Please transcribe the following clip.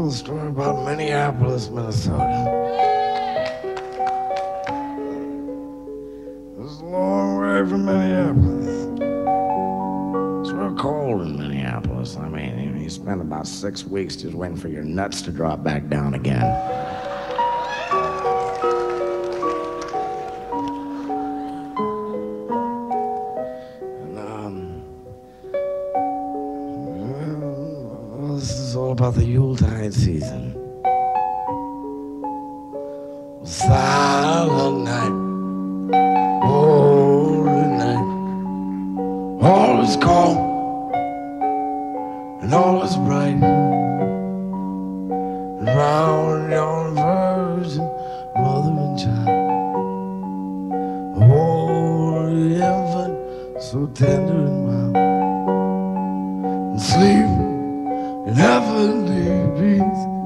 little story about Minneapolis, Minnesota. It's a long way from Minneapolis. It's real cold in Minneapolis. I mean, you spend about 6 weeks just waiting for your nuts to drop back down again. This is all about the Yuletide season. Silent night, holy night. All is calm and all is bright. And round yon virgin, mother and child, the holy infant, so tender and mild, and sleep in heavenly peace.